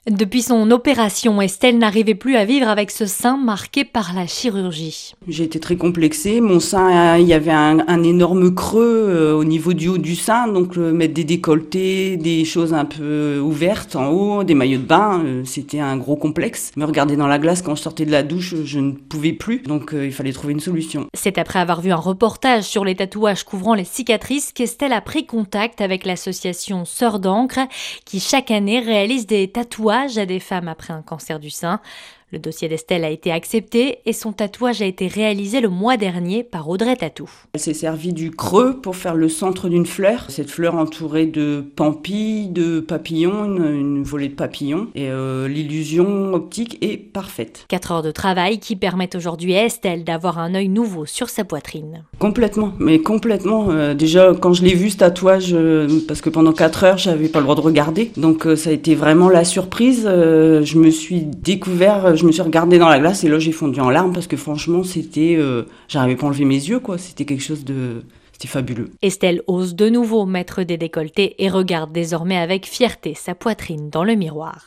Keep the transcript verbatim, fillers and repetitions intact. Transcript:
Depuis son opération, Estelle n'arrivait plus à vivre avec ce sein marqué par la chirurgie. J'ai été très complexée. Mon sein, il y avait un, un énorme creux euh, au niveau du haut du sein, donc euh, mettre des décolletés, des choses un peu ouvertes en haut, des maillots de bain, euh, c'était un gros complexe. Me regarder dans la glace quand je sortais de la douche, je ne pouvais plus, donc euh, il fallait trouver une solution. C'est après avoir vu un reportage sur les tatouages couvrant les cicatrices qu'Estelle a pris contact avec l'association Sœurs d'encre, qui chaque année réalise des tatouages à des femmes après un cancer du sein. Le dossier d'Estelle a été accepté et son tatouage a été réalisé le mois dernier par Audrey Tatou. Elle s'est servie du creux pour faire le centre d'une fleur. Cette fleur entourée de pampilles, de papillons, une, une volée de papillons. Et euh, l'illusion optique est parfaite. Quatre heures de travail qui permettent aujourd'hui à Estelle d'avoir un œil nouveau sur sa poitrine. Complètement, mais complètement. Euh, déjà, quand je l'ai vu, ce tatouage, euh, parce que pendant quatre heures, j'avais pas le droit de regarder. Donc euh, ça a été vraiment la surprise. Euh, je me suis découvert... Je me suis regardée dans la glace et là j'ai fondu en larmes parce que franchement c'était, euh, j'arrivais pas à enlever mes yeux quoi, c'était quelque chose de, c'était fabuleux. Estelle ose de nouveau mettre des décolletés et regarde désormais avec fierté sa poitrine dans le miroir.